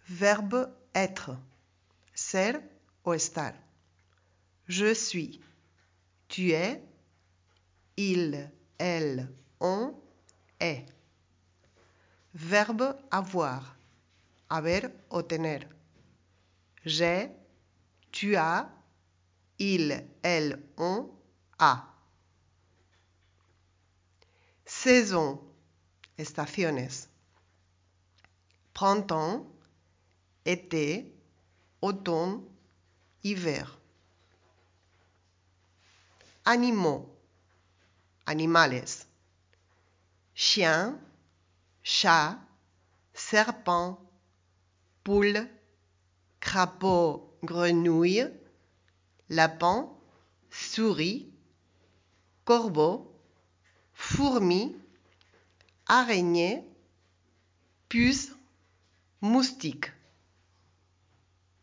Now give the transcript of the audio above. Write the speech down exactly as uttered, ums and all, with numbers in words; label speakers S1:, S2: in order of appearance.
S1: Verbe être. Ser o estar. Je suis. Tu es. Il, elle, on est. Verbe avoir. Haber o tener. J'ai. Tu as. Il, elle, on a. Saison. Estaciones. Printemps. Été. Automne. Hiver. Animaux. Animales. Chien. Chat. Serpent. Poule. Crapaud. Grenouille. Lapin. Souris. Corbeau. Fourmi. Araignée. Puce. Moustique.